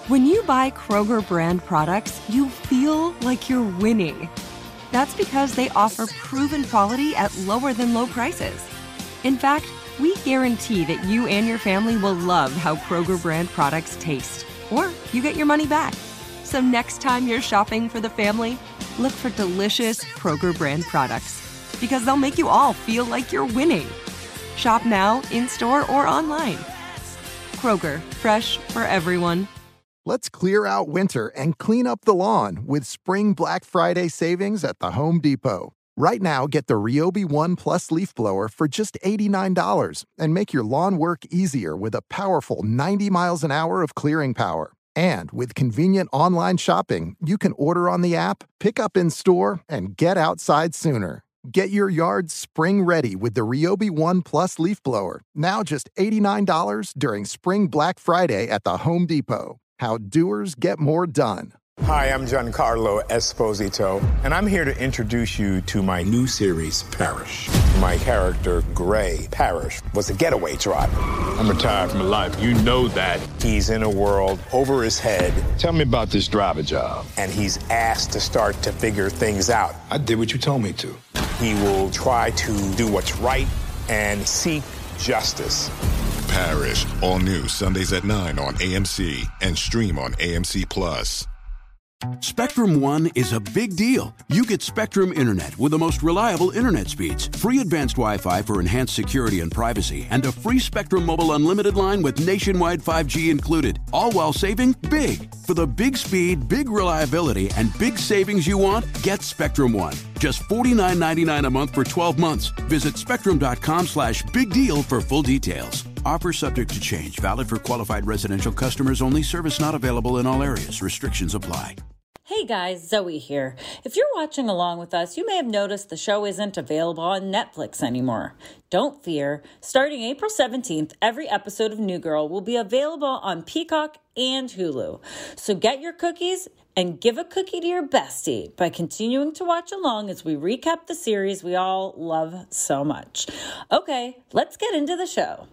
When you buy Kroger brand products, you feel like you're winning. That's because they offer proven quality at lower than low prices. In fact, we guarantee that you and your family will love how Kroger brand products taste, or you get your money back. So next time you're shopping for the family, look for delicious Kroger brand products, because they'll make you all feel like you're winning. Shop now, in-store, or online. Kroger, fresh for everyone. Let's clear out winter and clean up the lawn with Spring Black Friday savings at the Home Depot. Right now, get the Ryobi One Plus leaf blower for just $89 and make your lawn work easier with a powerful 90 miles an hour of clearing power. And with convenient online shopping, you can order on the app, pick up in store, and get outside sooner. Get your yard spring ready with the Ryobi One Plus leaf blower, now just $89 during Spring Black Friday at the Home Depot. How doers get more done. Hi, I'm Giancarlo Esposito, and I'm here to introduce you to my new series, Parrish. My character, Gray Parrish, was a getaway driver. I'm retired from life. You know that. He's in a world over his head. Tell me about this driver job. And he's asked to start to figure things out. I did what you told me to. He will try to do what's right and seek justice. Parrish, all new Sundays at 9 on AMC and stream on AMC Plus. Spectrum One is a big deal. You get Spectrum Internet with the most reliable internet speeds, free advanced Wi-Fi for enhanced security and privacy, and a free Spectrum Mobile Unlimited line with nationwide 5G included, all while saving big. For the big speed, big reliability, and big savings you want, get Spectrum One. Just $49.99 a month for 12 months. Visit spectrum.com/big deal for full details. Offer subject to change. Valid for qualified residential customers only. Service not available in all areas. Restrictions apply. Hey guys, Zoe here. If you're watching along with us, you may have noticed the show isn't available on Netflix anymore. Don't fear. Starting April 17th, every episode of New Girl will be available on Peacock and Hulu. So get your cookies and give a cookie to your bestie by continuing to watch along as we recap the series we all love so much. Okay, let's get into the show.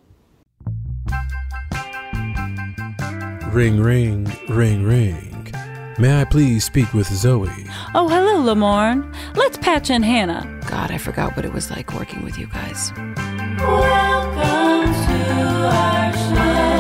Ring, ring, ring, ring. May I please speak with Zoe? Oh, hello, Lamorne. Let's patch in Hannah. God, I forgot what it was like working with you guys. Welcome to our show.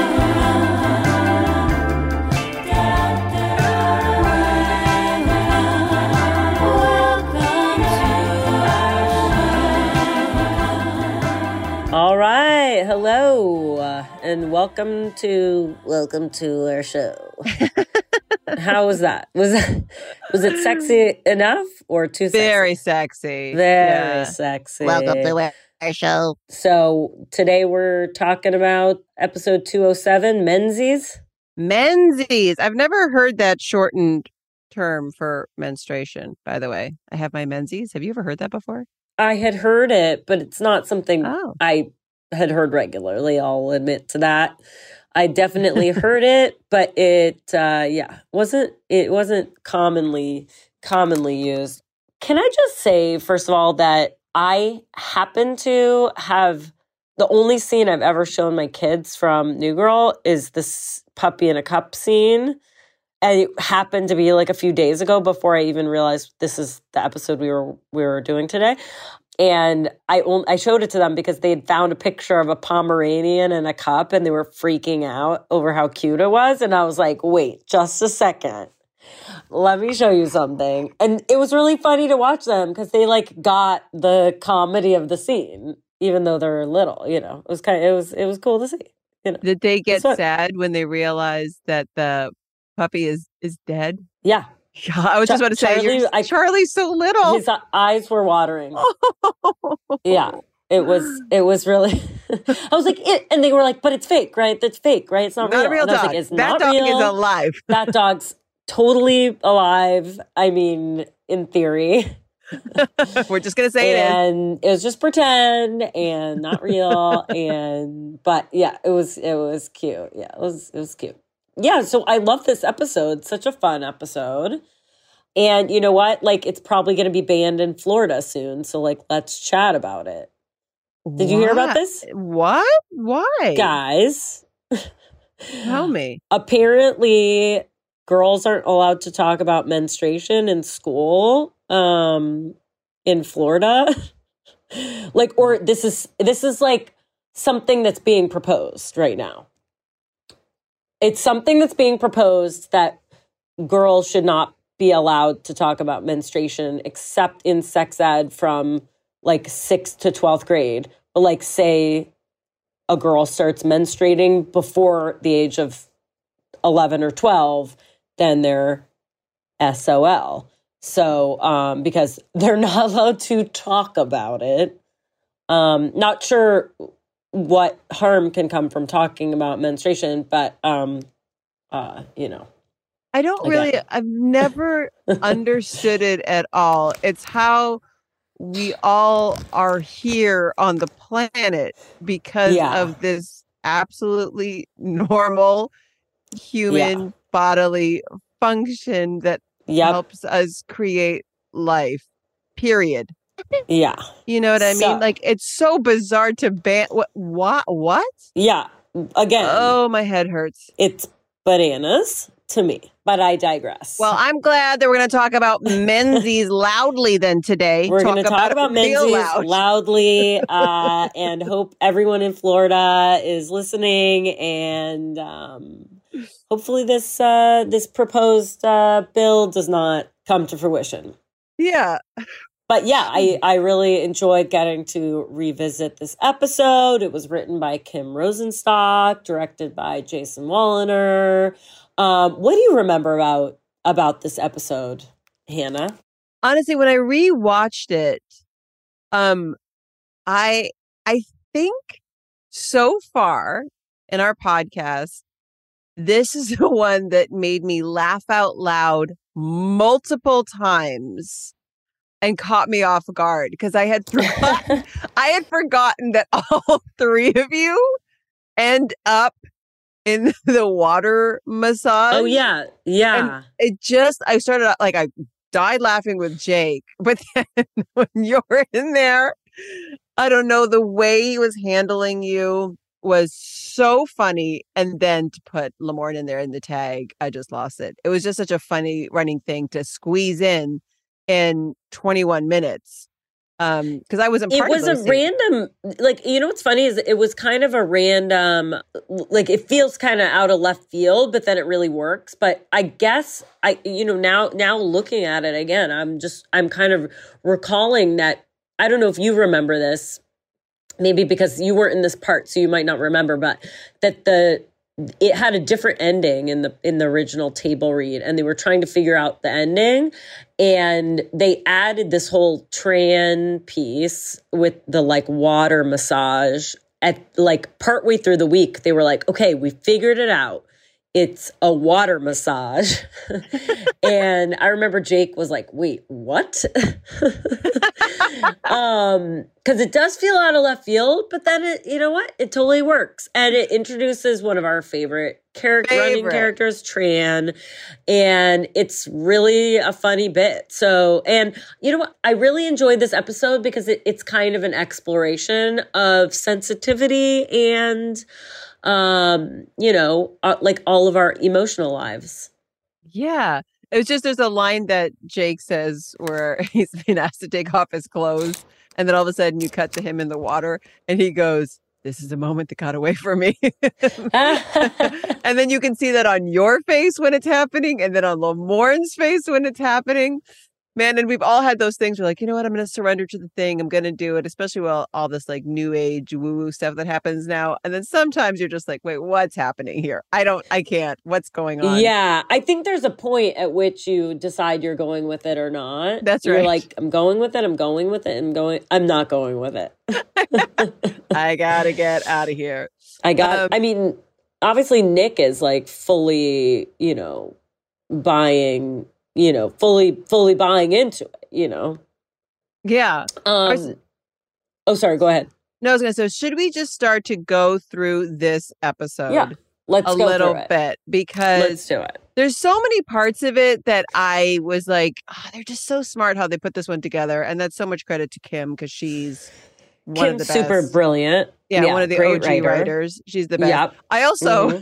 All right, hello, and welcome to our show. How was that? Was it sexy enough or too sexy? Very sexy. Very sexy. Welcome to our show. So today we're talking about episode 207, Menses. Menses. I've never heard that shortened term for menstruation, by the way. I have my menses. Have you ever heard that before? I had heard it, but it's not something I had heard regularly. I'll admit to that. I definitely heard it, but it wasn't commonly used. Can I just say, first of all, that I happen to have the only scene I've ever shown my kids from New Girl is this puppy in a cup scene. And it happened to be like a few days ago before I even realized this is the episode we were doing today. And I showed it to them because they had found a picture of a Pomeranian in a cup and they were freaking out over how cute it was. And I was like, wait, just a second. Let me show you something. And it was really funny to watch them because they like got the comedy of the scene, even though they're little, you know. It was cool to see. You know. Did they get sad when they realized that the puppy is dead? Yeah. I was just about to say, Charlie's so little. His eyes were watering. Yeah, it was really. I was like, and they were like, but it's fake, right? That's fake, right? It's not a real dog. Like, that dog is alive. That dog's totally alive. I mean, in theory. We're just gonna say and it was just pretend and not real. But yeah, it was cute. Yeah, it was cute. Yeah, so I love this episode. Such a fun episode. And you know what? Like, it's probably going to be banned in Florida soon. So, like, let's chat about it. Did you hear about this? What? Why? Guys, Tell me. Apparently, girls aren't allowed to talk about menstruation in school in Florida. Like, or this is like something that's being proposed right now. It's something that's being proposed that girls should not be allowed to talk about menstruation except in sex ed from like 6th to 12th grade. But like, say a girl starts menstruating before the age of 11 or 12, then they're SOL. So, because they're not allowed to talk about it. Not sure what harm can come from talking about menstruation, but, you know. I don't really, I've never understood it at all. It's how we all are here on the planet because of this absolutely normal human bodily function that helps us create life, period. Yeah. You know what I mean? Like, it's so bizarre to ban. What? Yeah. Again. Oh, my head hurts. It's bananas to me, but I digress. Well, I'm glad that we're going to talk about Menzies loudly then today. We're going to talk about Menzies loudly and hope everyone in Florida is listening. And hopefully this proposed bill does not come to fruition. Yeah. But yeah, I really enjoyed getting to revisit this episode. It was written by Kim Rosenstock, directed by Jason Walliner. What do you remember about this episode, Hannah? Honestly, when I rewatched it, I think so far in our podcast, this is the one that made me laugh out loud multiple times and caught me off guard because I had forgotten that all three of you end up in the water massage. Oh yeah. Yeah. And it just, I started out like, I died laughing with Jake, but then when you're in there, I don't know, the way he was handling you was so funny. And then to put Lamorne in there in the tag, I just lost it. It was just such a funny running thing to squeeze in 21 minutes. Because I wasn't part of it was a random, like, you know what's funny is it was kind of a random, like, it feels kind of out of left field, but then it really works. But I guess now looking at it again, I'm kind of recalling that. I don't know if you remember this, maybe because you weren't in this part, so you might not remember, but that it had a different ending in the original table read, and they were trying to figure out the ending, and they added this whole Tran piece with the like water massage at like partway through the week. They were like, okay, we figured it out. It's a water massage. And I remember Jake was like, wait, what? Because it does feel out of left field, but then you know what? It totally works. And it introduces one of our favorite running characters, Tran. And it's really a funny bit. So, and you know what? I really enjoyed this episode because it's kind of an exploration of sensitivity and like all of our emotional lives. Yeah. It was just, there's a line that Jake says where he's been asked to take off his clothes. And then all of a sudden you cut to him in the water and he goes, this is a moment that got away from me. And then you can see that on your face when it's happening. And then on Lamorne's face when it's happening. Man, and we've all had those things. We're like, you know what? I'm going to surrender to the thing. I'm going to do it, especially with all this like new age woo-woo stuff that happens now. And then sometimes you're just like, wait, what's happening here? I can't. What's going on? Yeah. I think there's a point at which you decide you're going with it or not. That's right. You're like, I'm going with it. I'm going with it. I'm not going with it. I got to get out of here. I mean, obviously Nick is like fully, buying, fully buying into it, Yeah. Sorry, go ahead. No, I was going to say, should we just start to go through this episode? Yeah, let's a go little through it. bit because let's do it. There's so many parts of it that I was like, they're just so smart how they put this one together. And that's so much credit to Kim because she's one of the best. Super brilliant. Yeah, one of the OG writers. She's the best. Yep. I also,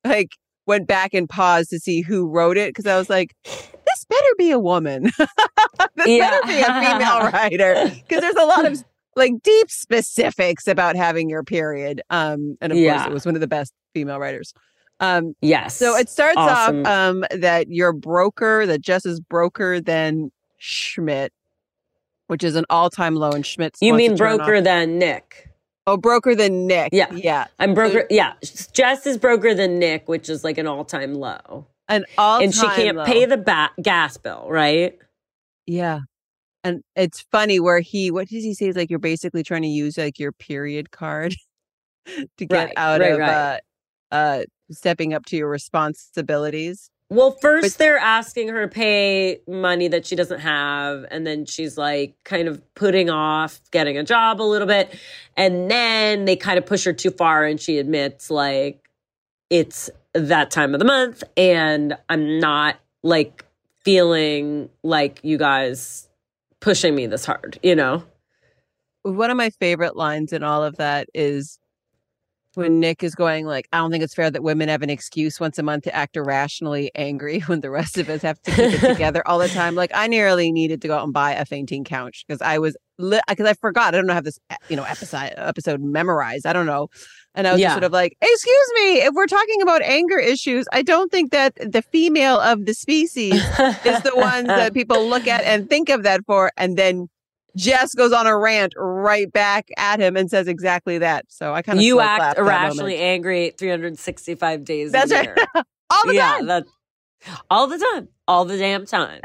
like went back and paused to see who wrote it because I was like, this better be a woman. This better be a female writer because there's a lot of like deep specifics about having your period. And of course, it was one of the best female writers. Yes. So it starts off that you're broker, that Jess is broker than Schmidt, which is an all-time low, and Schmidt. You mean broker than Nick? Oh, broker than Nick. Yeah. Yeah. I'm broker. Yeah. Jess is broker than Nick, which is like an all-time low. An all-time And she can't pay the gas bill, right? Yeah. And it's funny where what does he say? Is like, you're basically trying to use like your period card to get out of stepping up to your responsibilities. Well, first they're asking her to pay money that she doesn't have. And then she's like kind of putting off getting a job a little bit. And then they kind of push her too far. And she admits like, it's that time of the month. And I'm not like feeling like you guys pushing me this hard, you know? One of my favorite lines in all of that is when Nick is going like, I don't think it's fair that women have an excuse once a month to act irrationally angry when the rest of us have to keep it together all the time. Like I nearly needed to go out and buy a fainting couch because I forgot. I don't have this, episode memorized. I don't know. And I was just sort of like, excuse me, if we're talking about anger issues, I don't think that the female of the species is the one that people look at and think of that for. And then Jess goes on a rant right back at him and says exactly that. So I kind of you act irrationally angry 365 days That's a year. Right. All the time. All the time. All the damn time.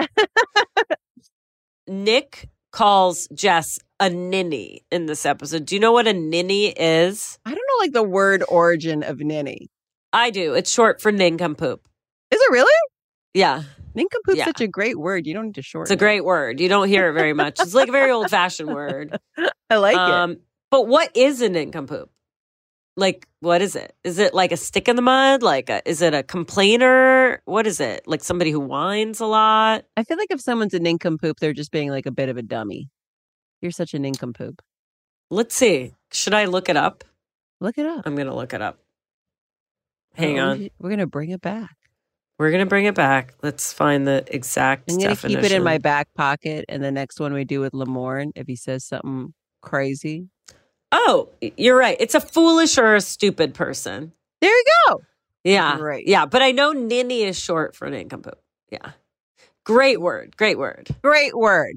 Nick calls Jess a ninny in this episode. Do you know what a ninny is? I don't know like the word origin of ninny. I do. It's short for nincompoop. Is it really? Yeah. Nincompoop's such a great word. You don't need to shorten it. It's a great word. You don't hear it very much. It's like a very old-fashioned word. I like it. But what is a nincompoop? Like, what is it? Is it like a stick in the mud? Is it a complainer? What is it? Like somebody who whines a lot? I feel like if someone's a nincompoop, they're just being like a bit of a dummy. You're such a nincompoop. Let's see. Should I look it up? Look it up. I'm going to look it up. Hang on. We're going to bring it back. We're going to bring it back. Let's find the exact definition. I'm going to keep it in my back pocket. And the next one we do with Lamorne, if he says something crazy. Oh, you're right. It's a foolish or a stupid person. There you go. Yeah. Right. Yeah. But I know ninny is short for nincompoop. Yeah. Great word. Great word. Great word.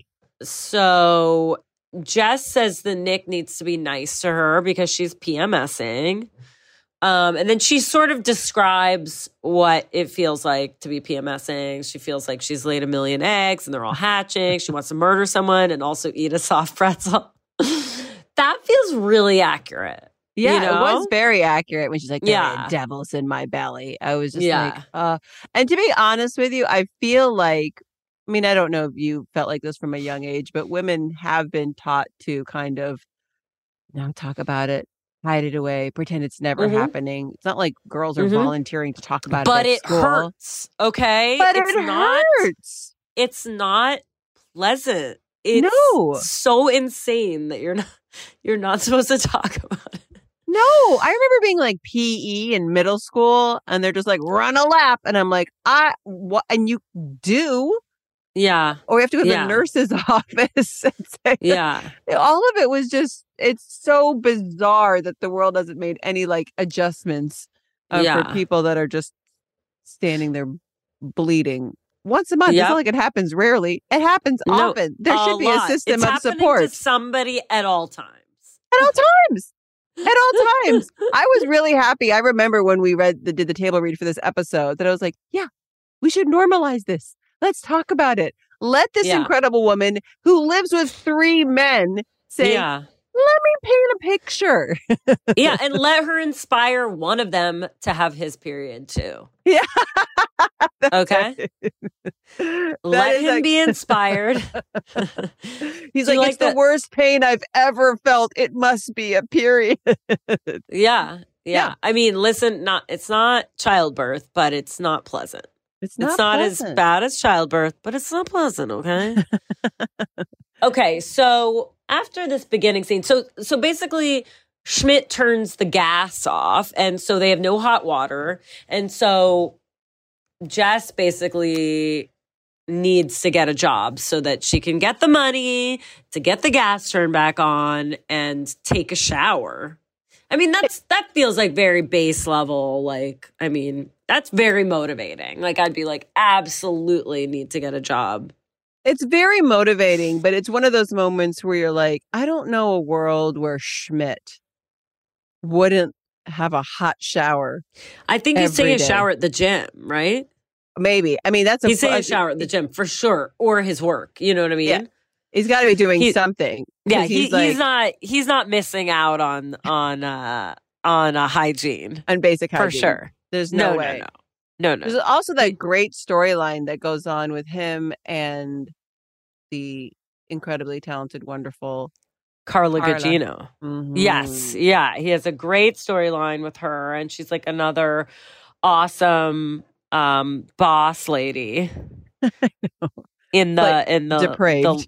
So Jess says the Nick needs to be nice to her because she's PMSing. And then she sort of describes what it feels like to be PMSing. She feels like she's laid 1 million eggs and they're all hatching. She wants to murder someone and also eat a soft pretzel. That feels really accurate. Yeah, you know? It was very accurate when she's like, there are devils in my belly. I was just like, and to be honest with you, I feel like, I mean, I don't know if you felt like this from a young age, but women have been taught to kind of not talk about it, hide it away, pretend it's never happening. It's not like girls are volunteering to talk about but it at school. Hurts, okay? But it hurts. It's not pleasant. It's so insane that you're not supposed to talk about it. No, I remember being like PE in middle school and they're just like, run a lap. And I'm like, what? And you do? Yeah. Or you have to go to the nurse's office. And say, all of it was just, it's so bizarre that the world hasn't made any like adjustments for people that are just standing there bleeding once a month. It's not like it happens rarely. It happens often. There should be a system of support. To somebody at all times. At all times. At all times. I was really happy. I remember when we did the table read for this episode that I was like, yeah, we should normalize this. Let's talk about it. Let this incredible woman who lives with 3 men say, let me paint a picture. And let her inspire one of them to have his period too. Yeah. Okay. Let him be inspired. He's like, it's the worst pain I've ever felt. It must be a period. Yeah. I mean, listen, it's not childbirth, but it's not pleasant. It's not as bad as childbirth, but it's not pleasant, okay? Okay, so after this beginning scene, so basically Schmidt turns the gas off, and so they have no hot water. And so Jess basically needs to get a job so that she can get the money to get the gas turned back on and take a shower. I mean, that feels like very base level. Like, I mean, that's very motivating. Like, I'd be like, absolutely need to get a job. It's very motivating, but it's one of those moments where you're like, I don't know a world where Schmidt wouldn't have a hot shower. I think he's taking a shower at the gym, right? Maybe. I mean, he's taking a shower at the gym for sure, or his work. You know what I mean? Yeah. He's got to be doing something. Yeah, he's not missing out on hygiene, on basic hygiene for sure. There's no way. No. There's also that great storyline that goes on with him and the incredibly talented, wonderful Carla Gugino. Mm-hmm. Yes. Yeah. He has a great storyline with her, and she's like another awesome boss lady in the depraved.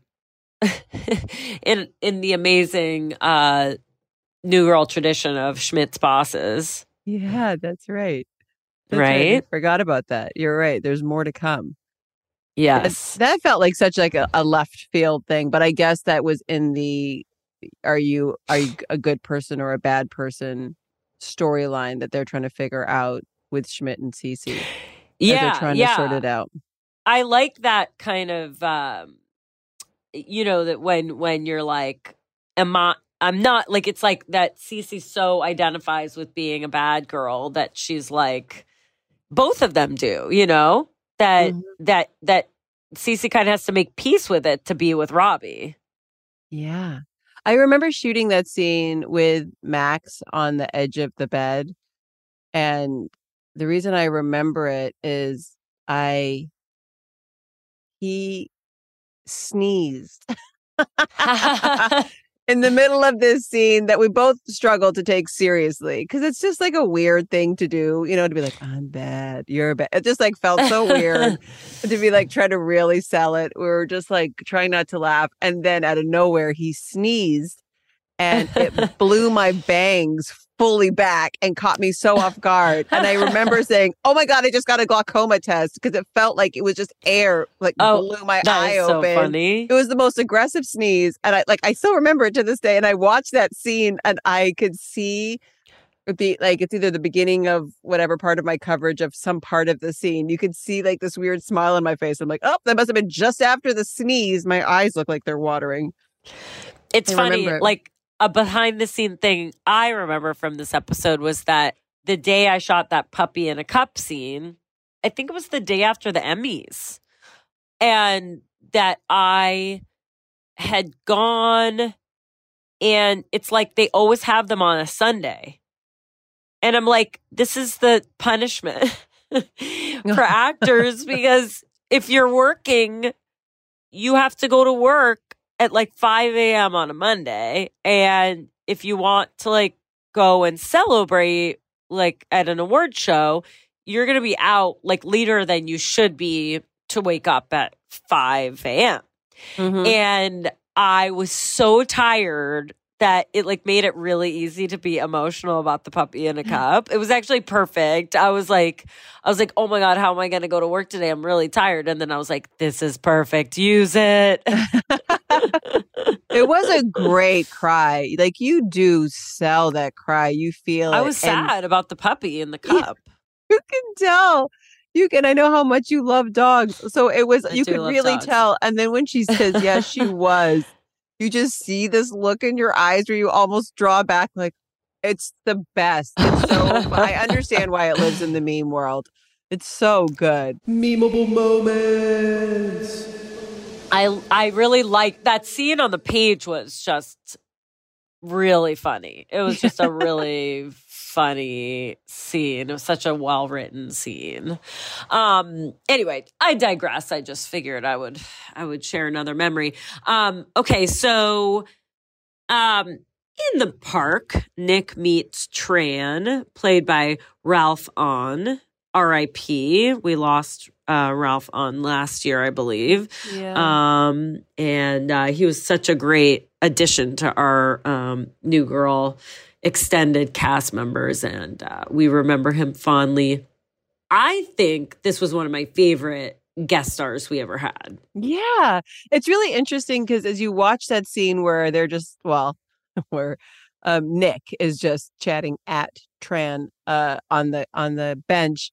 in the amazing New Girl tradition of Schmidt's bosses. Yeah, that's right. Right? I forgot about that. You're right. There's more to come. Yes. That felt like such like a left field thing, but I guess that was in the are you a good person or a bad person storyline that they're trying to figure out with Schmidt and Cece. Yeah. They're trying to sort it out. I like that kind of that when you're like, I'm not, like, it's like that Cece so identifies with being a bad girl that she's like, both of them do, that Cece kind of has to make peace with it to be with Robbie. Yeah. I remember shooting that scene with Max on the edge of the bed. And the reason I remember it is he sneezed in the middle of this scene that we both struggled to take seriously, because it's just like a weird thing to do, to be like, I'm bad, you're bad. It just like felt so weird to be like trying to really sell it. We were just like trying not to laugh. And then out of nowhere, he sneezed and it blew my bangs fully back and caught me so off guard. And I remember saying, oh my God, I just got a glaucoma test, because it felt like it was just air, blew my eye open. So funny. It was the most aggressive sneeze. And I still remember it to this day. And I watched that scene and I could see it's either the beginning of whatever part of my coverage of some part of the scene. You could see like this weird smile on my face. I'm like, oh, that must have been just after the sneeze. My eyes look like they're watering. It's funny. Like, a behind the scene thing I remember from this episode was that the day I shot that puppy in a cup scene, I think it was the day after the Emmys, and that I had gone, and it's like they always have them on a Sunday. And I'm like, this is the punishment for actors, because if you're working, you have to go to work at like 5 a.m. on a Monday. And if you want to like go and celebrate like at an award show, you're going to be out like later than you should be to wake up at 5 a.m. Mm-hmm. And I was so tired that it like made it really easy to be emotional about the puppy in a cup. It was actually perfect. I was like, oh my God, how am I going to go to work today? I'm really tired. And then I was like, this is perfect. Use it. It was a great cry. Like, you do sell that cry. You feel I was sad about the puppy in the cup. You can tell. I know how much you love dogs. So it was, you could really tell. And then when she says, yes, she was, you just see this look in your eyes where you almost draw back. Like, it's the best. It's so, I understand why it lives in the meme world. It's so good. Memeable moments. I really like that scene on the page. Was just really funny. It was just a really funny scene. It was such a well-written scene. Anyway, I digress. I just figured I would share another memory. Okay, so in the park, Nick meets Tran, played by Ralph Ahn, R.I.P. We lost Ralph Ahn last year, I believe. Yeah. And he was such a great addition to our New Girl extended cast members, and we remember him fondly. I think this was one of my favorite guest stars we ever had. Yeah, it's really interesting because as you watch that scene where they're just, where Nick is just chatting at Tran on the bench,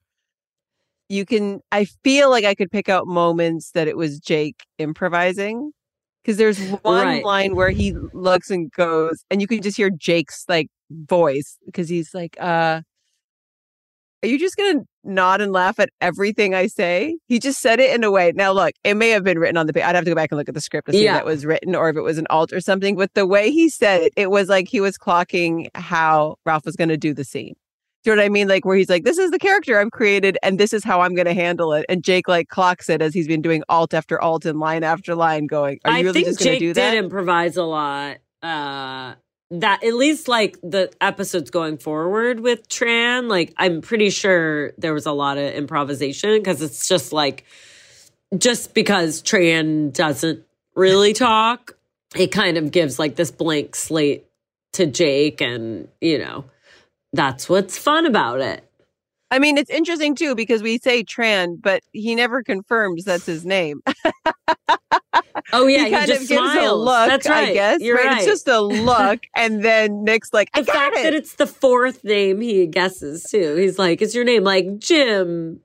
I feel like I could pick out moments that it was Jake improvising, because there's one line where he looks and goes, and you can just hear Jake's like voice, because he's like, are you just going to nod and laugh at everything I say? He just said it in a way. Now, look, it may have been written on the page. I'd have to go back and look at the script to see if that was written or if it was an alt or something. But the way he said it, it was like he was clocking how Ralph was going to do the scene. Do you know what I mean? Like where he's like, this is the character I've created and this is how I'm going to handle it. And Jake like clocks it as he's been doing alt after alt and line after line going, are you really just going to do that? I think Jake did improvise a lot. That at least like the episodes going forward with Tran, like I'm pretty sure there was a lot of improvisation, because it's just like, just because Tran doesn't really talk, it kind of gives like this blank slate to Jake, and that's what's fun about it. I mean, it's interesting too, because we say Tran, but he never confirms that's his name. Oh yeah, he kind just of gives smiles. a look. That's right. I guess You're right. It's just a look, and then Nick's like, the fact that it's the fourth name he guesses too. He's like, "Is your name like Jim,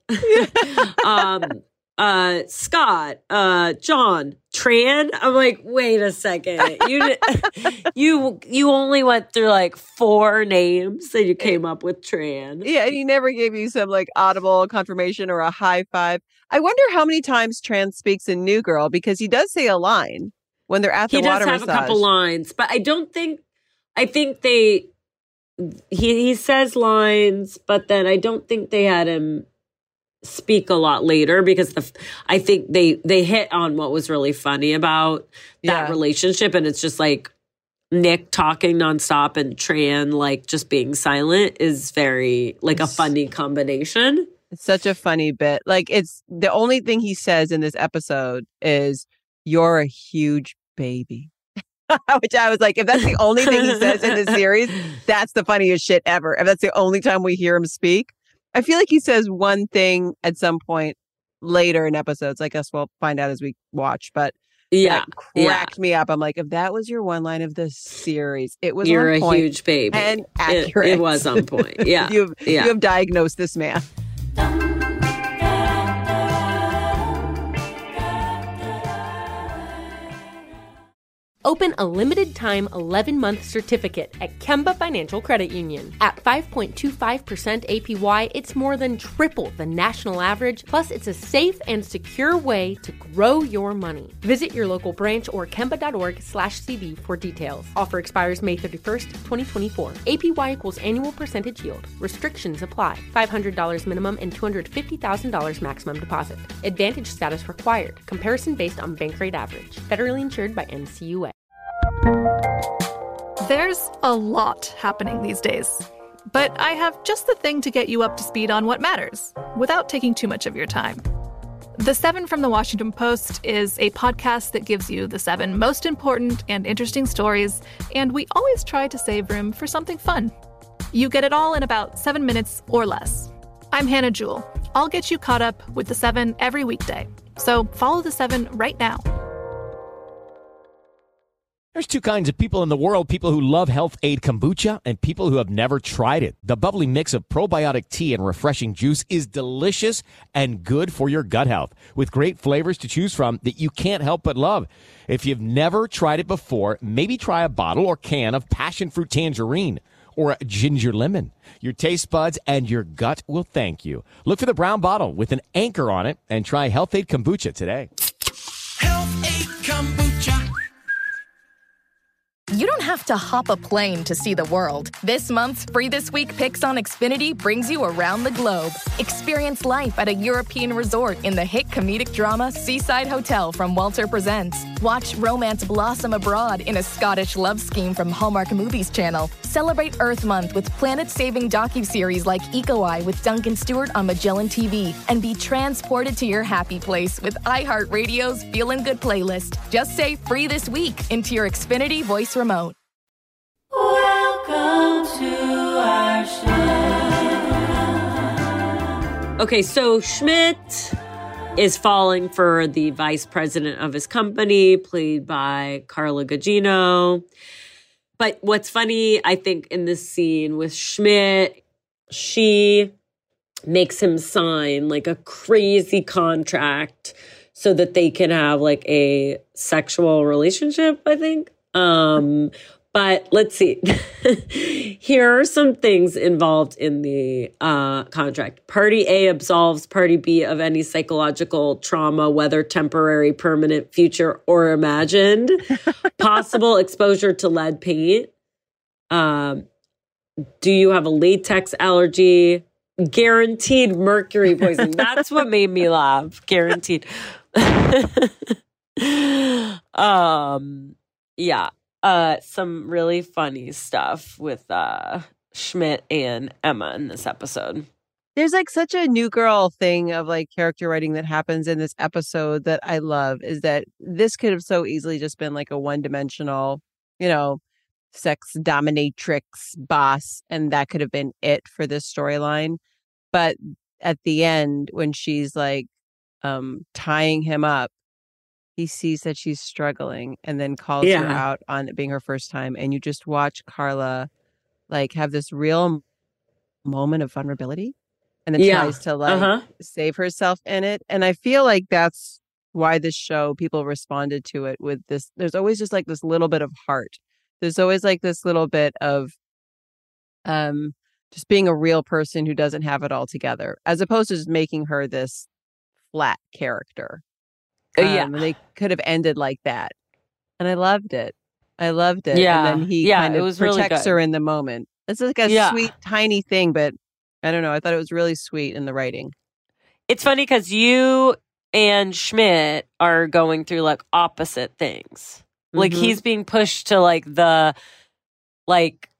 Scott, John, Tran?" I'm like, wait a second, you only went through like 4 names and you came up with Tran. Yeah, and he never gave you some like audible confirmation or a high five. I wonder how many times Tran speaks in New Girl, because he does say a line when they're at the water massage. He does have a couple lines, but I think he says lines, but then I don't think they had him speak a lot later, because I think they hit on what was really funny about that relationship, and it's just like Nick talking nonstop and Tran like just being silent is very like a funny combination. It's such a funny bit. Like, it's the only thing he says in this episode is, "You're a huge baby." Which I was like, if that's the only thing he says in this series, that's the funniest shit ever. If that's the only time we hear him speak. I feel like he says one thing at some point later in episodes. I guess we'll find out as we watch. But that cracked me up. I'm like, if that was your one line of the series, it was "You're on point a huge baby" and accurate. It was on point. Yeah, you have diagnosed this man. Open a limited-time 11-month certificate at Kemba Financial Credit Union. At 5.25% APY, it's more than triple the national average, plus it's a safe and secure way to grow your money. Visit your local branch or kemba.org/cb for details. Offer expires May 31st, 2024. APY equals annual percentage yield. Restrictions apply. $500 minimum and $250,000 maximum deposit. Advantage status required. Comparison based on bank rate average. Federally insured by NCUA. There's a lot happening these days, but I have just the thing to get you up to speed on what matters without taking too much of your time. The 7 from the Washington Post is a podcast that gives you the 7 most important and interesting stories, and we always try to save room for something fun. You get it all in about 7 minutes or less. I'm Hannah Jewell. I'll get you caught up with the 7 every weekday. So follow the 7 right now. There's 2 kinds of people in the world: people who love Health Aid Kombucha and people who have never tried it. The bubbly mix of probiotic tea and refreshing juice is delicious and good for your gut health, with great flavors to choose from that you can't help but love. If you've never tried it before, maybe try a bottle or can of passion fruit tangerine or a ginger lemon. Your taste buds and your gut will thank you. Look for the brown bottle with an anchor on it and try Health Aid Kombucha today. Health Aid Kombucha. You don't have to hop a plane to see the world. This month's Free This Week Picks on Xfinity brings you around the globe. Experience life at a European resort in the hit comedic drama Seaside Hotel from Walter Presents. Watch romance blossom abroad in a Scottish love scheme from Hallmark Movies Channel. Celebrate Earth Month with planet-saving docuseries like Eco Eye with Duncan Stewart on Magellan TV. And be transported to your happy place with iHeartRadio's Feelin' Good playlist. Just say "Free This Week" into your Xfinity voice remote. Welcome to Okay, so Schmidt is falling for the vice president of his company, played by Carla Gugino. But what's funny, I think, in this scene with Schmidt, she makes him sign like a crazy contract so that they can have like a sexual relationship, I think. But let's see. Here are some things involved in the contract. Party A absolves Party B of any psychological trauma, whether temporary, permanent, future, or imagined. Possible exposure to lead paint. Do you have a latex allergy? Guaranteed mercury poisoning. That's what made me laugh. Guaranteed. Yeah. Some really funny stuff with Schmidt and Emma in this episode. There's like such a New Girl thing of like character writing that happens in this episode that I love, is that this could have so easily just been like a one-dimensional, sex dominatrix boss, and that could have been it for this storyline. But at the end, when she's like tying him up, he sees that she's struggling and then calls her out on it being her first time. And you just watch Carla like have this real moment of vulnerability and then tries to like save herself in it. And I feel like that's why this show, people responded to it with this. There's always just like this little bit of heart. There's always like this little bit of just being a real person who doesn't have it all together, as opposed to just making her this flat character. And they could have ended like that. And I loved it. Yeah. And then he kind of protects her in the moment. It's like a sweet, tiny thing, but I don't know. I thought it was really sweet in the writing. It's funny because you and Schmidt are going through like opposite things. Like he's being pushed to like the like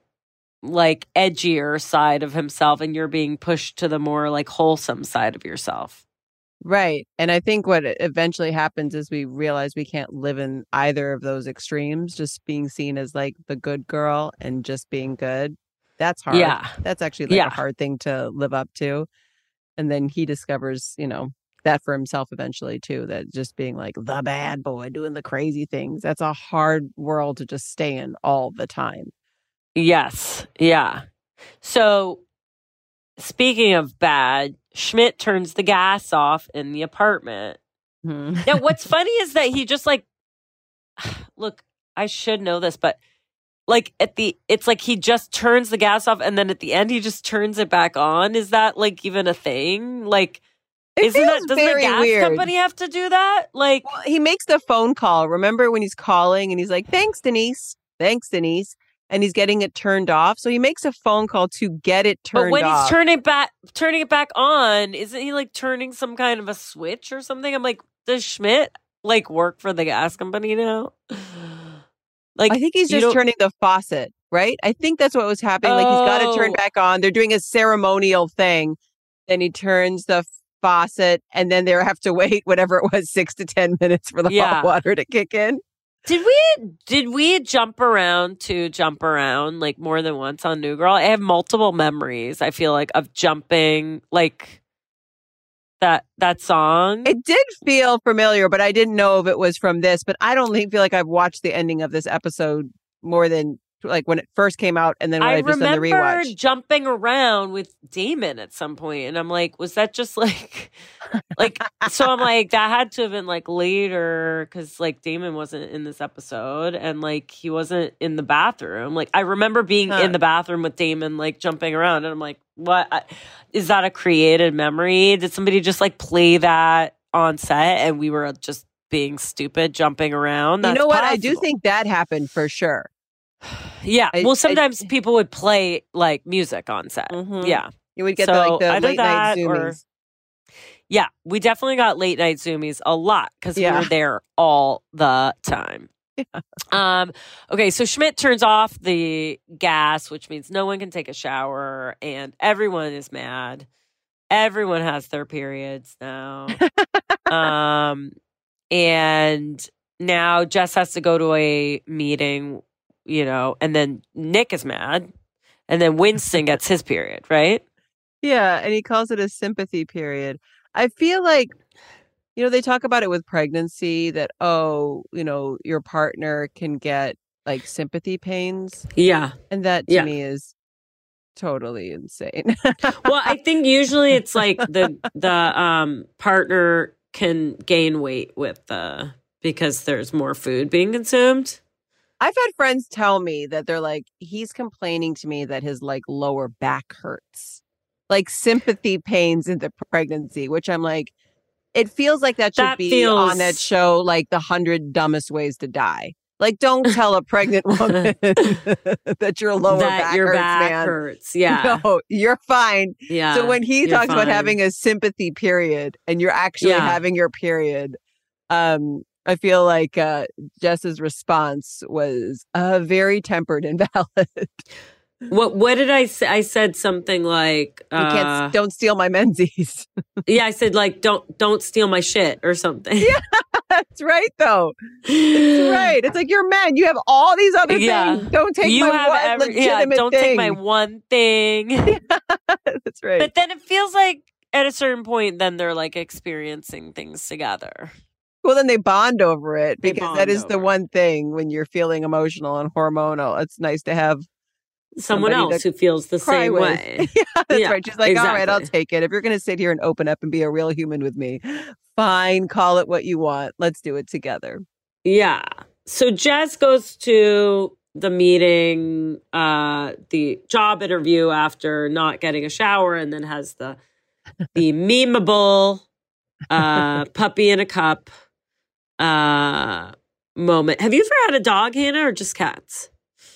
edgier side of himself, and you're being pushed to the more like wholesome side of yourself. Right. And I think what eventually happens is we realize we can't live in either of those extremes, just being seen as like the good girl and just being good. That's hard. Yeah. That's actually like a hard thing to live up to. And then he discovers, that for himself eventually too, that just being like the bad boy doing the crazy things. That's a hard world to just stay in all the time. Yes. Yeah. So speaking of bad, Schmidt turns the gas off in the apartment. Now, what's funny is that he just like, look, I should know this, but like it's like he just turns the gas off and then at the end he just turns it back on. Is that like even a thing? Like, doesn't the gas company have to do that? Like, well, he makes the phone call. Remember when he's calling and he's like, thanks, Denise. And he's getting it turned off. So he makes a phone call to get it turned off. But when he's turning it back on, isn't he like turning some kind of a switch or something? I'm like, does Schmidt like work for the gas company now? Like, I think he's just turning the faucet, right? I think that's what was happening. Like he's got to turn back on. They're doing a ceremonial thing. Then he turns the faucet and then they have to wait whatever it was, 6 to 10 minutes for the hot water to kick in. Did we jump around like more than once on New Girl? I have multiple memories, I feel like, of jumping like that song. It did feel familiar, but I didn't know if it was from this. But I don't feel like I've watched the ending of this episode more than like when it first came out and then when I've just done the rewatch. I remember jumping around with Damon at some point, and I'm like, was that just like so I'm like, that had to have been like later because like Damon wasn't in this episode and like he wasn't in the bathroom. Like I remember being in the bathroom with Damon like jumping around, and I'm like, what is that a created memory? Did somebody just like play that on set and we were just being stupid jumping around? That's what? Possible. I do think that happened for sure. Yeah. Well, sometimes people would play like music on set. Yeah. You would get the late night zoomies. Yeah. We definitely got late night zoomies a lot because we were there all the time. Yeah. Okay. So Schmidt turns off the gas, which means no one can take a shower and everyone is mad. Everyone has their periods now. And now Jess has to go to a meeting, and then Nick is mad And then Winston gets his period, right? Yeah, and he calls it a sympathy period. I feel like, they talk about it with pregnancy that, your partner can get like sympathy pains. Yeah. And that to me is totally insane. Well, I think usually it's like the partner can gain weight because there's more food being consumed. I've had friends tell me that they're like, he's complaining to me that his like lower back hurts, like sympathy pains in the pregnancy, which I'm like, it feels like that should be on that show, like the 100 Dumbest Ways to Die. Like, don't tell a pregnant woman that your lower back hurts. Yeah. No, you're fine. Yeah. So when he talks about having a sympathy period and you're actually having your period, I feel like Jess's response was very tempered and valid. What did I say? I said something like, don't steal my Menzies. Yeah, I said like, don't steal my shit or something. Yeah, that's right though. It's right. It's like, you're men. You have all these other things. Don't take my one legitimate don't thing. take my one thing. That's right. But then it feels like at a certain point, then they're like experiencing things together. Well, then they bond over it because that is the one thing when you're feeling emotional and hormonal. It's nice to have someone else who feels the same way. Yeah, that's right. She's like, all right, I'll take it. If you're going to sit here and open up and be a real human with me, fine, call it what you want. Let's do it together. Yeah. So Jess goes to the meeting, the job interview after not getting a shower, and then has the memeable puppy in a cup moment. Have you ever had a dog, Hannah, or just cats?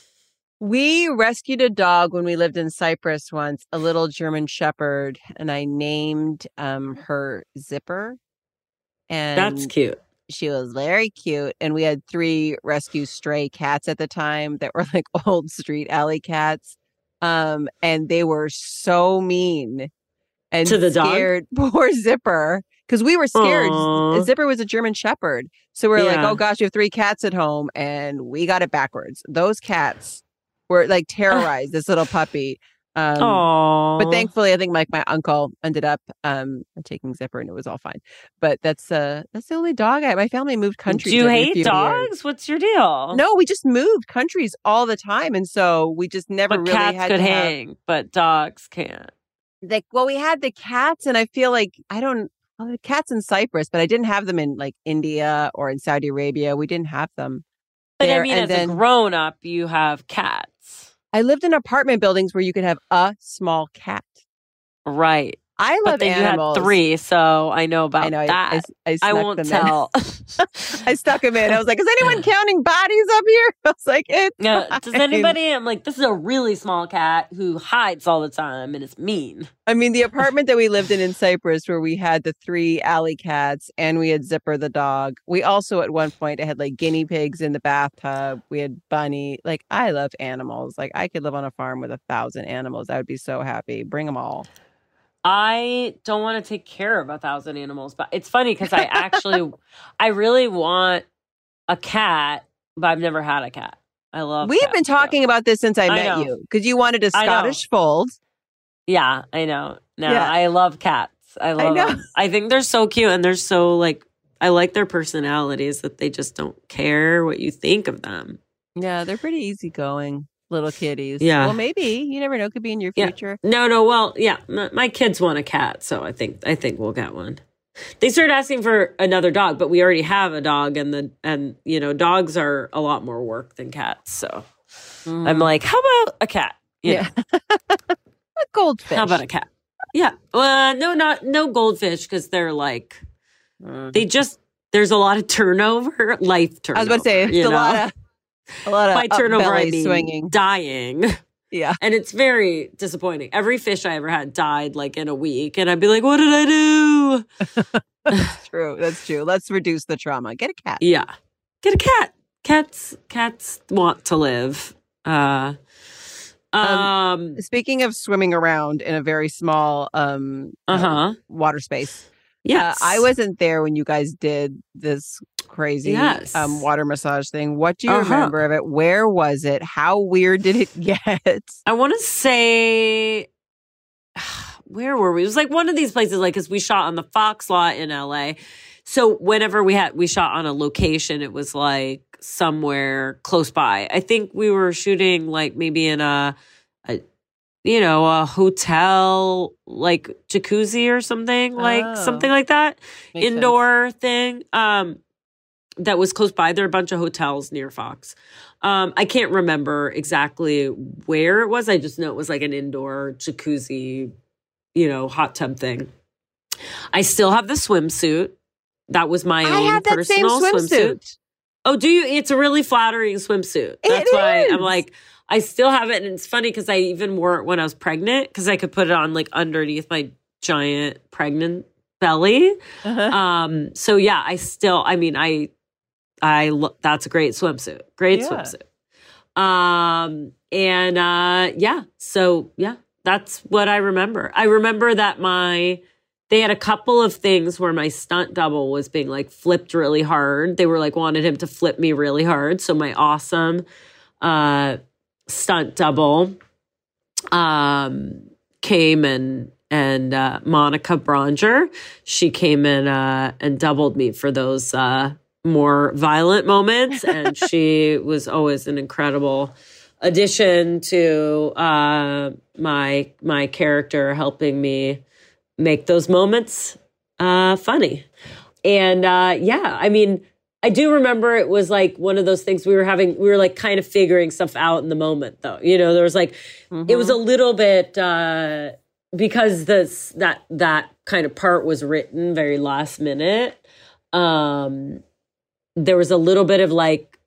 We rescued a dog when we lived in Cyprus once, a little German Shepherd, and I named her Zipper. And that's cute. She was very cute. And we had 3 rescue stray cats at the time that were like old street alley cats. And they were so mean and to the scared poor Zipper. Because we were scared. Aww. Zipper was a German Shepherd. So we're like, oh gosh, we have 3 cats at home, and we got it backwards. Those cats were like terrorized this little puppy. But thankfully, I think my uncle ended up taking Zipper, and it was all fine. But that's the only dog my family moved countries. Do you hate dogs? Years. What's your deal? No, we just moved countries all the time, and so we just never really cats had could to hang, but dogs can't. Like, well, we had the cats, and I feel like the cats in Cyprus, but I didn't have them in like India or in Saudi Arabia. We didn't have them. But there. I mean, as a grown up, you have cats. I lived in apartment buildings where you could have a small cat. Right. I love animals. You had 3, so I know about that. I won't tell. I stuck them in. I was like, is anyone counting bodies up here? I was like, does anybody? I'm like, this is a really small cat who hides all the time and is mean. I mean, the apartment that we lived in Cyprus, where we had the 3 alley cats and we had Zipper the dog. We also at one point had like guinea pigs in the bathtub. We had Bunny. Like, I love animals. Like, I could live on a farm with 1,000 animals. I would be so happy. Bring them all. I don't want to take care of 1,000 animals, but it's funny because I really want a cat, but I've never had a cat. I love We've been talking about this since I met you because you wanted a Scottish fold. Yeah, I know. No, yeah. I love cats. I love them. I think they're so cute, and they're so like, I like their personalities that they just don't care what you think of them. Yeah, they're pretty easygoing. Little kitties. Yeah. Well, maybe. You never know. Could be in your future. Yeah. No. Well, yeah. My kids want a cat, so I think we'll get one. They started asking for another dog, but we already have a dog, and dogs are a lot more work than cats. So I'm like, how about a cat? A goldfish. How about a cat? Yeah. No goldfish, because they're like there's a lot of turnover, life turnover. I was about to say it's a lot of by turnover, I mean swinging, dying. Yeah, and it's very disappointing. Every fish I ever had died like in a week, and I'd be like, "What did I do?" That's true. Let's reduce the trauma. Get a cat. Yeah, get a cat. Cats want to live. Speaking of swimming around in a very small water space, Yes. I wasn't there when you guys did this crazy water massage thing. What do you remember of it? Where was it? How weird did it get? I want to say, where were we? It was like one of these places, like, because we shot on the Fox lot in LA. So whenever we shot on a location, it was like somewhere close by. I think we were shooting like maybe in a hotel, like jacuzzi or something, something like that. Makes Indoor thing. That was close by. There are a bunch of hotels near Fox. I can't remember exactly where it was. I just know it was like an indoor jacuzzi, hot tub thing. I still have the swimsuit. That was my own personal swimsuit. Oh, do you? It's a really flattering swimsuit. That's why I'm like, I still have it. And it's funny because I even wore it when I was pregnant because I could put it on like underneath my giant pregnant belly. So yeah, that's a great swimsuit. Swimsuit. So yeah, that's what I remember. I remember that they had a couple of things where my stunt double was being like flipped really hard. They were like wanted him to flip me really hard. So my awesome stunt double came and Monica Bronger, she came in and doubled me for those more violent moments. And she was always an incredible addition to my character, helping me make those moments funny. And I do remember it was like one of those things we were like kind of figuring stuff out in the moment though. There was like, it was a little bit, because that kind of part was written very last minute. There was a little bit of like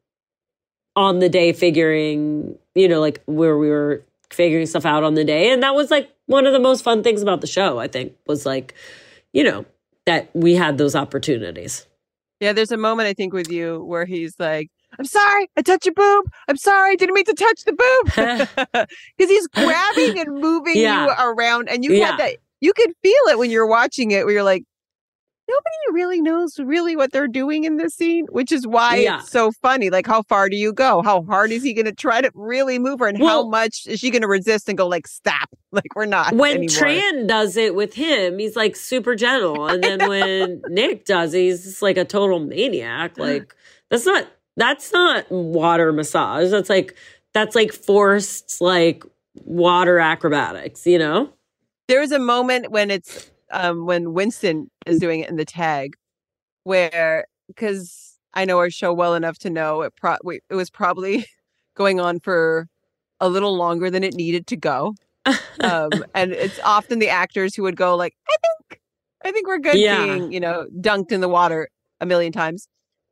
on the day figuring, like where we were figuring stuff out on the day. And that was like one of the most fun things about the show, I think, was like, that we had those opportunities. Yeah, there's a moment, I think, with you where he's like, I'm sorry, I touched your boob. I'm sorry, I didn't mean to touch the boob. Because he's grabbing and moving you around. And you had that, you could feel it when you're watching it, where you're like, nobody really knows really what they're doing in this scene, which is why it's so funny. Like, how far do you go? How hard is he going to try to really move her? And how much is she going to resist and go like, stop? Like, we're not When anymore. Tran does it with him, he's like super gentle. And then when Nick does it, he's just like a total maniac. Like, that's not water massage. That's like forced like water acrobatics, There was a moment when it's when Winston is doing it in the tag, where, because I know our show well enough to know it was probably going on for a little longer than it needed to go. And it's often the actors who would go like, I think we're good being, dunked in the water a million times.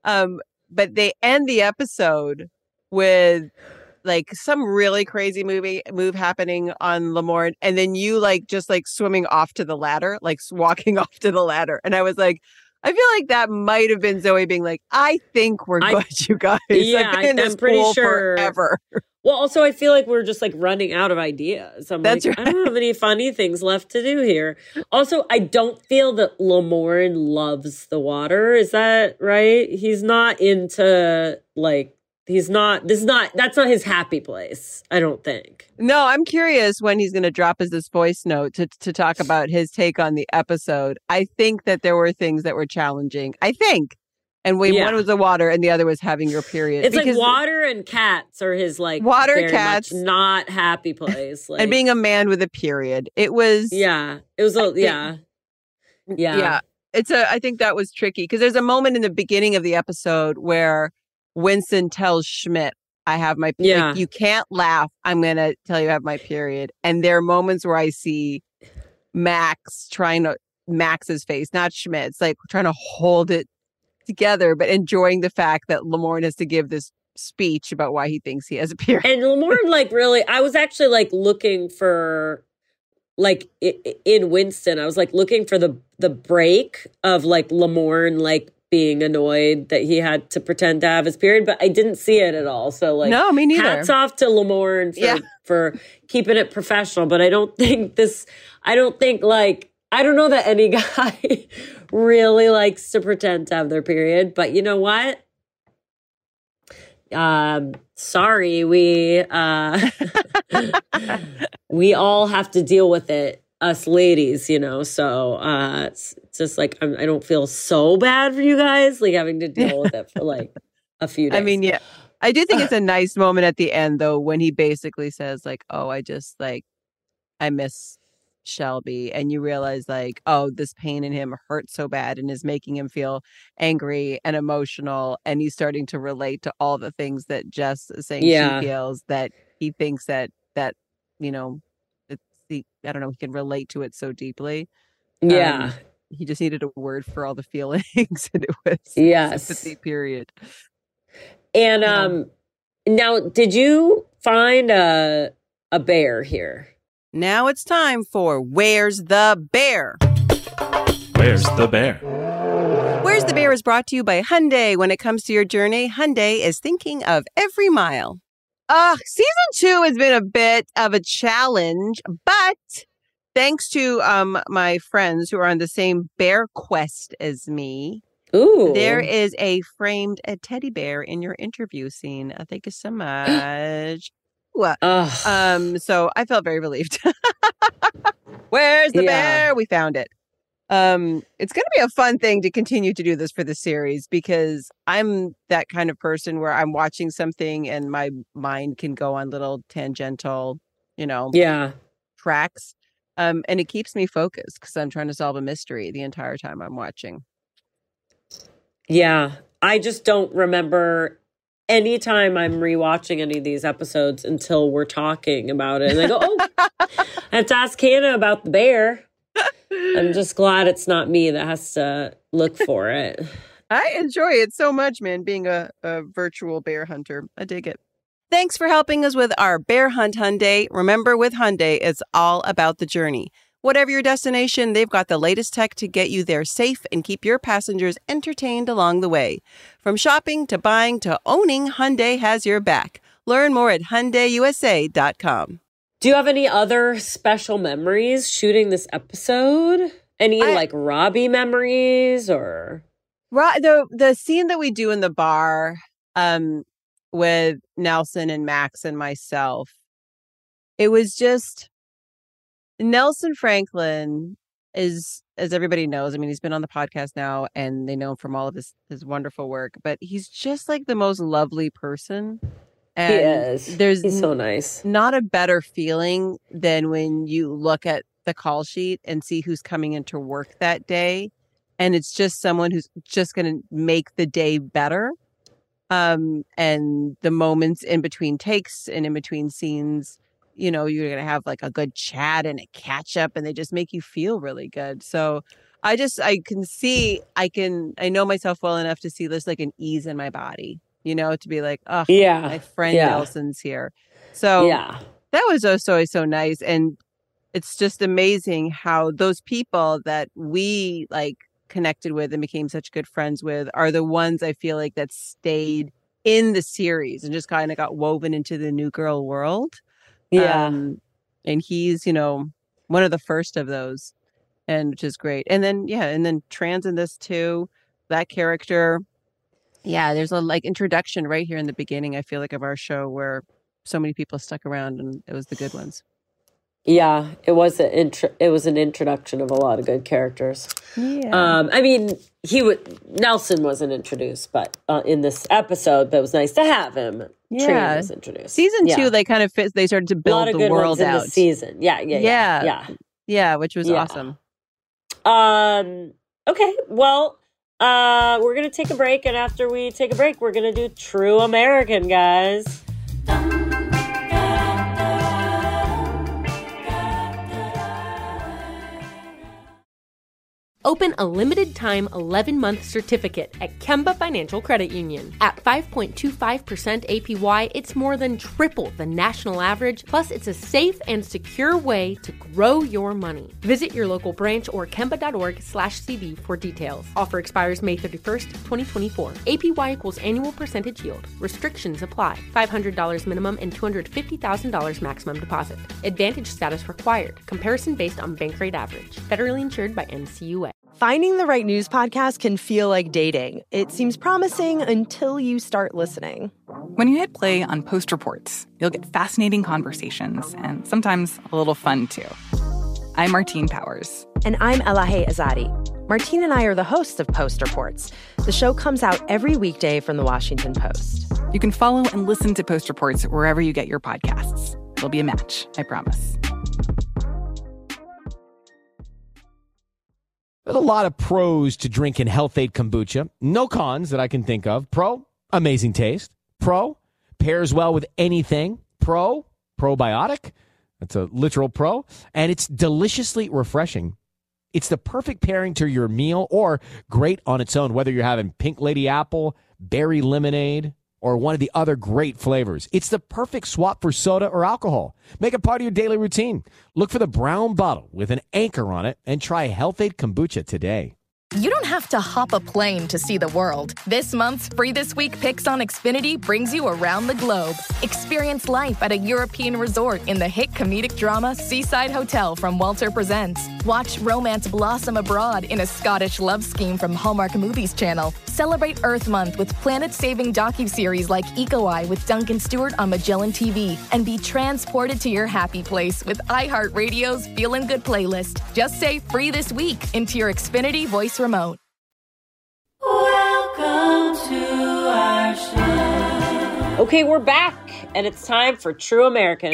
But they end the episode with like some really crazy move happening on Lamorne, and then you like just like swimming off to the ladder, like walking off to the ladder. And I was like, I feel like that might have been Zoe being like, I think we're good, you guys. Yeah, I've been in this I'm pretty pool sure forever. Well, also, I feel like we're just like running out of ideas. That's like, right. I don't have any funny things left to do here. Also, I don't feel that Lamorne loves the water. Is that right? He's not into like, that's not his happy place, I don't think. No, I'm curious when he's going to drop us this voice note to talk about his take on the episode. I think that there were things that were challenging. I think. And one was the water and the other was having your period. It's like water and cats are his like water, cats, not happy place. Like, and being a man with a period. It was. Yeah. It was. Yeah. I think that was tricky because there's a moment in the beginning of the episode where Winston tells Schmidt, I have my period. Like, you can't laugh. I'm going to tell you I have my period. And there are moments where I see Max's face, not Schmidt's, like trying to hold it together, but enjoying the fact that Lamorne has to give this speech about why he thinks he has a period. And Lamorne, like, really, I was actually like looking for, like, in Winston, I was like looking for the break of like Lamorne, like, being annoyed that he had to pretend to have his period, but I didn't see it at all. So like, no, me neither. Hats off to Lamorne for keeping it professional. But I don't think like I don't know that any guy really likes to pretend to have their period, but you know what? Sorry, we we all have to deal with it, us ladies, you know. So it's just like I don't feel so bad for you guys, like having to deal with it for like a few days. I mean, yeah, I do think it's a nice moment at the end, though, when he basically says, like, "Oh, I miss Shelby," and you realize, like, oh, this pain in him hurts so bad and is making him feel angry and emotional, and he's starting to relate to all the things that Jess is saying she feels, that he thinks that you know, I don't know, he can relate to it so deeply. Yeah. He just needed a word for all the feelings, and it was sympathy, period. And now, did you find a bear here? Now it's time for Where's the Bear? Where's the Bear? Where's the Bear is brought to you by Hyundai. When it comes to your journey, Hyundai is thinking of every mile. Season 2 has been a bit of a challenge, but thanks to my friends who are on the same bear quest as me, there is a framed teddy bear in your interview scene. Thank you so much. So I felt very relieved. Where's the bear? We found it. It's going to be a fun thing to continue to do this for the series, because I'm that kind of person where I'm watching something and my mind can go on little tangential, tracks. And it keeps me focused because I'm trying to solve a mystery the entire time I'm watching. Yeah, I just don't remember anytime I'm rewatching any of these episodes until we're talking about it. And I go, I have to ask Hannah about the bear. I'm just glad it's not me that has to look for it. I enjoy it so much, man, being a virtual bear hunter. I dig it. Thanks for helping us with our Bear Hunt Hyundai. Remember, with Hyundai, it's all about the journey. Whatever your destination, they've got the latest tech to get you there safe and keep your passengers entertained along the way. From shopping to buying to owning, Hyundai has your back. Learn more at HyundaiUSA.com. Do you have any other special memories shooting this episode? Any Robbie memories or? The scene that we do in the bar with Nelson and Max and myself, it was just, Nelson Franklin is, as everybody knows, I mean, he's been on the podcast now and they know him from all of his wonderful work, but he's just like the most lovely person. And he is. He's so nice. Not a better feeling than when you look at the call sheet and see who's coming into work that day. And it's just someone who's just going to make the day better. And the moments in between takes and in between scenes, you're going to have like a good chat and a catch up, and they just make you feel really good. So I know myself well enough to see this like an ease in my body. To be like, oh, my friend Nelson's here. So that was also so nice. And it's just amazing how those people that we like connected with and became such good friends with are the ones I feel like that stayed in the series and just kind of got woven into the New Girl world. Yeah. And he's, one of the first of those, and which is great. And then Trans in this too, that character. Yeah, there's a introduction right here in the beginning, I feel like, of our show where so many people stuck around, and it was the good ones. Yeah, it was an introduction of a lot of good characters. Yeah. I mean, Nelson wasn't introduced, but in this episode, that was nice to have him. Yeah, Trini was introduced. Season 2, they kind of they started to build the world out. In the season, yeah, which was awesome. Okay, well. We're going to take a break, and after we take a break, we're going to do True American, guys. Open a limited-time 11-month certificate at Kemba Financial Credit Union. At 5.25% APY, it's more than triple the national average, plus it's a safe and secure way to grow your money. Visit your local branch or kemba.org/cb for details. Offer expires May 31st, 2024. APY equals annual percentage yield. Restrictions apply. $500 minimum and $250,000 maximum deposit. Advantage status required. Comparison based on bank rate average. Federally insured by NCUA. Finding the right news podcast can feel like dating. It seems promising until you start listening. When you hit play on Post Reports, you'll get fascinating conversations and sometimes a little fun, too. I'm Martine Powers. And I'm Elahe Azadi. Martine and I are the hosts of Post Reports. The show comes out every weekday from The Washington Post. You can follow and listen to Post Reports wherever you get your podcasts. It'll be a match, I promise. There's a lot of pros to drinking Health-Ade kombucha. No cons that I can think of. Pro, amazing taste. Pro, pairs well with anything. Pro, probiotic. That's a literal pro. And it's deliciously refreshing. It's the perfect pairing to your meal or great on its own, whether you're having pink lady apple, berry lemonade, or one of the other great flavors. It's the perfect swap for soda or alcohol. Make it part of your daily routine. Look for the brown bottle with an anchor on it and try Health-Ade kombucha today. You don't have to hop a plane to see the world. This month's Free This Week Picks on Xfinity brings you around the globe. Experience life at a European resort in the hit comedic drama Seaside Hotel from Walter Presents. Watch romance blossom abroad in a Scottish love scheme from Hallmark Movies Channel. Celebrate Earth Month with planet-saving docuseries like Eco Eye with Duncan Stewart on Magellan TV. And be transported to your happy place with iHeartRadio's Feelin' Good playlist. Just say Free This Week into your Xfinity voice remote. Welcome to our show. Okay, we're back, and it's time for True American.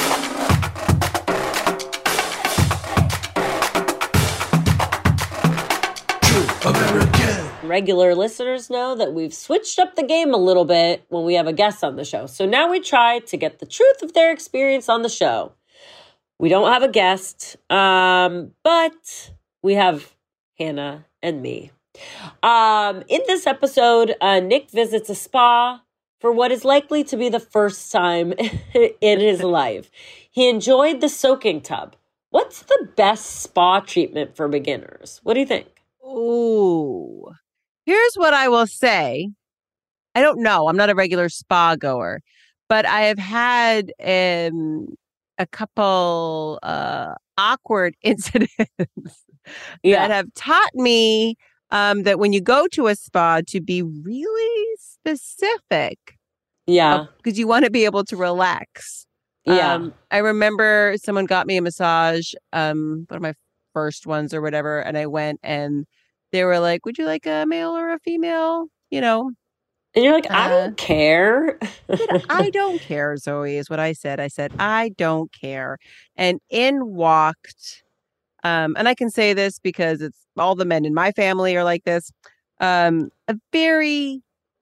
True American. Regular listeners know that we've switched up the game a little bit when we have a guest on the show. So now we try to get the truth of their experience on the show. We don't have a guest, but we have Hannah and me. In this episode, Nick visits a spa for what is likely to be the first time in his life. He enjoyed the soaking tub. What's the best spa treatment for beginners? What do you think? Ooh, here's what I will say. I don't know. I'm not a regular spa goer, but I have had a couple awkward incidents that have taught me that when you go to a spa, to be really specific. Yeah. Because you want to be able to relax. Yeah. I remember someone got me a massage, one of my first ones or whatever, and I went and they were like, would you like a male or a female? You know. And you're like, I don't care. I don't care, Zoe, is what I said. I said, I don't care. And in walked, and I can say this because it's all the men in my family are like this, a very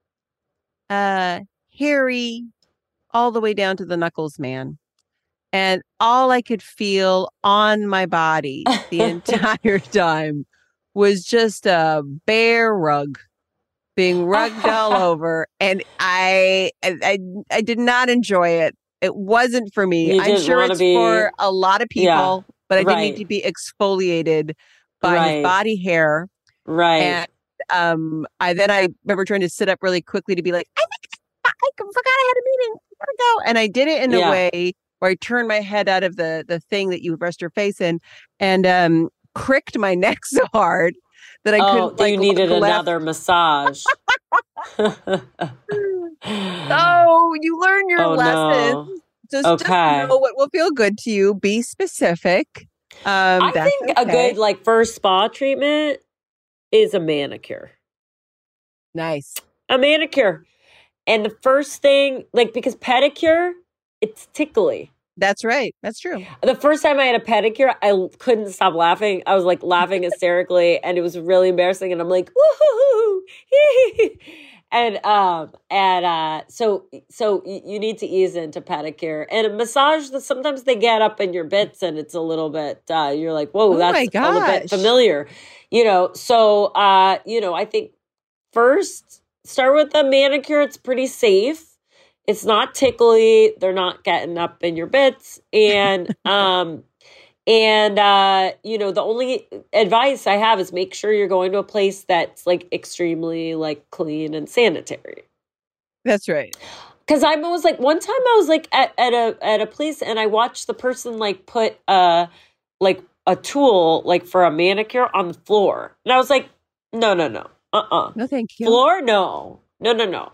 hairy, all the way down to the knuckles man. And all I could feel on my body the entire time was just a bear rug being rugged all over. And I did not enjoy it. It wasn't for me. I'm sure it's for a lot of people, but I didn't need to be exfoliated by his body hair. Right. And I remember trying to sit up really quickly to be like, I forgot I had a meeting. I gotta go. And I did it in a way where I turned my head out of the thing that you rest your face in and cricked my neck so hard that I couldn't. You needed another massage. Oh, you learn your lesson. No. Just know what will feel good to you. Be specific. I think a good first spa treatment is a manicure. Nice. A manicure. And the first thing, because pedicure, it's tickly. That's right. That's true. The first time I had a pedicure, I couldn't stop laughing. I was laughing hysterically and it was really embarrassing. And I'm like, woohoo! So you need to ease into pedicure and a massage. Sometimes they get up in your bits and it's a little bit, you're like, whoa, that's a little bit familiar, So, I think first start with the manicure. It's pretty safe. It's not tickly. They're not getting up in your bits. And, the only advice I have is make sure you're going to a place that's like extremely like clean and sanitary. That's right. Because I was like, one time I was like at a place and I watched the person like put a tool like for a manicure on the floor. And I was like, no. No, thank you. Floor? No. No,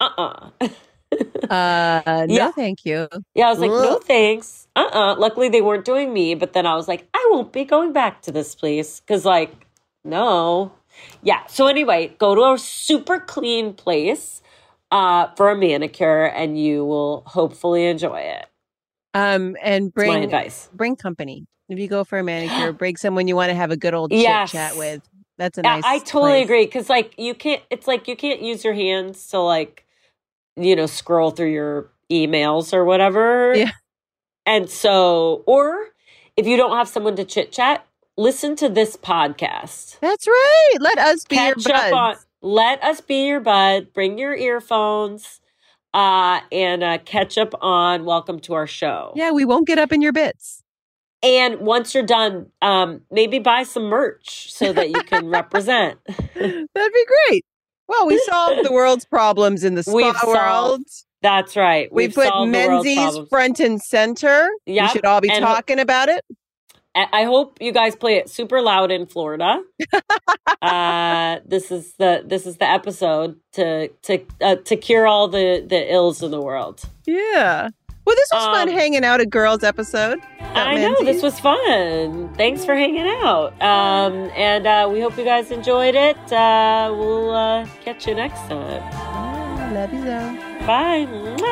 thank you. Yeah, I was like, no, thanks. Luckily, they weren't doing me. But then I was like, I won't be going back to this place because, like, no. Yeah. So anyway, go to a super clean place for a manicure, and you will hopefully enjoy it. And bring my advice. Bring company. If you go for a manicure, bring someone you want to have a good old chit chat with. That's a nice. I totally place. agree because, like, you can't. It's like you can't use your hands to like, scroll through your emails or whatever. Yeah. And so, or if you don't have someone to chit chat, listen to this podcast. That's right. Let us be your buds. Let us be your bud. Bring your earphones and catch up on Welcome to Our Show. Yeah, we won't get up in your bits. And once you're done, maybe buy some merch so that you can represent. That'd be great. Well, we solved the world's problems in the spa world. That's right. We put Menzies front and center. Yep. We should all be talking about it. I hope you guys play it super loud in Florida. This is the episode to cure all the ills in the world. Yeah. Well, this was fun hanging out at Girls episode. I know, this was fun. Thanks for hanging out. And we hope you guys enjoyed it. We'll catch you next time. Love you, though. Bye.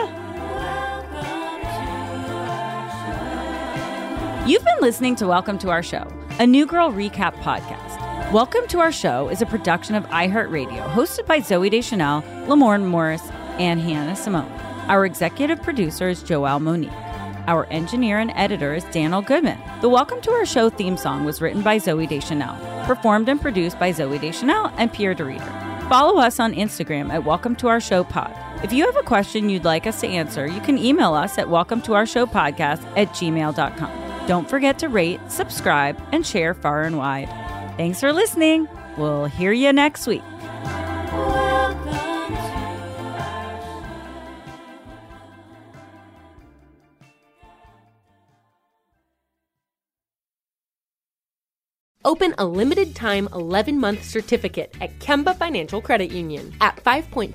You've been listening to Welcome to Our Show, a New Girl recap podcast. Welcome to Our Show is a production of iHeartRadio, hosted by Zooey Deschanel, Lamorne Morris, and Hannah Simone. Our executive producer is Joelle Monique. Our engineer and editor is Daniel Goodman. The Welcome to Our Show theme song was written by Zooey Deschanel, performed and produced by Zooey Deschanel and Pierre DeReader. Follow us on Instagram at Welcome to Our Show Pod. If you have a question you'd like us to answer, you can email us at welcometourshowpodcast@gmail.com. Don't forget to rate, subscribe, and share far and wide. Thanks for listening. We'll hear you next week. Open a limited-time 11-month certificate at Kemba Financial Credit Union. At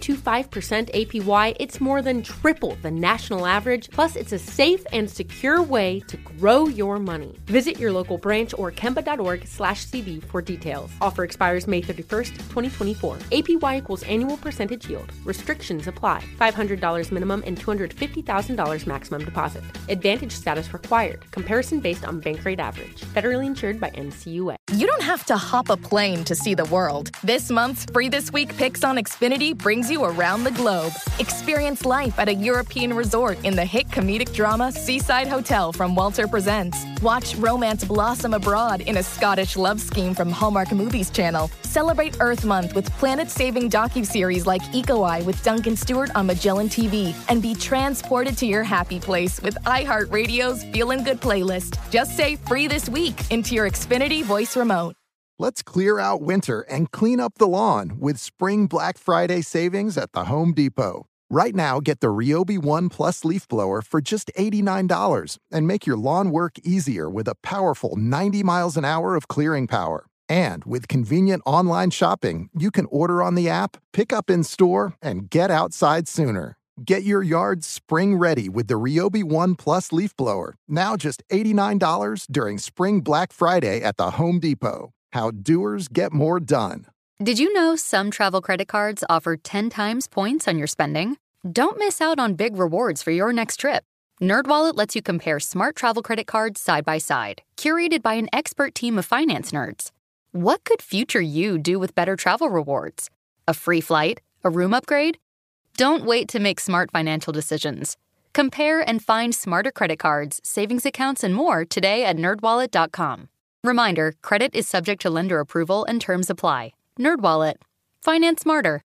5.25% APY, it's more than triple the national average, plus it's a safe and secure way to grow your money. Visit your local branch or kemba.org/cb for details. Offer expires May 31st, 2024. APY equals annual percentage yield. Restrictions apply. $500 minimum and $250,000 maximum deposit. Advantage status required. Comparison based on bank rate average. Federally insured by NCUA. You don't have to hop a plane to see the world. This month's Free This Week Picks on Xfinity brings you around the globe. Experience life at a European resort in the hit comedic drama Seaside Hotel from Walter Presents. Watch romance blossom abroad in a Scottish love scheme from Hallmark Movies Channel. Celebrate Earth Month with planet-saving docuseries like Eco Eye with Duncan Stewart on Magellan TV. And be transported to your happy place with iHeartRadio's Feelin' Good playlist. Just say Free This Week into your Xfinity voice remote. Let's clear out winter and clean up the lawn with Spring Black Friday savings at the Home Depot. Right now, get the Ryobi One Plus leaf blower for just $89 and make your lawn work easier with a powerful 90 miles an hour of clearing power. And with convenient online shopping, you can order on the app, pick up in store, and get outside sooner. Get your yard spring ready with the Ryobi One Plus leaf blower, now just $89 during Spring Black Friday at the Home Depot. How doers get more done. Did you know some travel credit cards offer 10 times points on your spending? Don't miss out on big rewards for your next trip. NerdWallet lets you compare smart travel credit cards side by side, curated by an expert team of finance nerds. What could future you do with better travel rewards? A free flight, A room upgrade? Don't wait to make smart financial decisions. Compare and find smarter credit cards, savings accounts, and more today at nerdwallet.com. Reminder, credit is subject to lender approval and terms apply. NerdWallet. Finance smarter.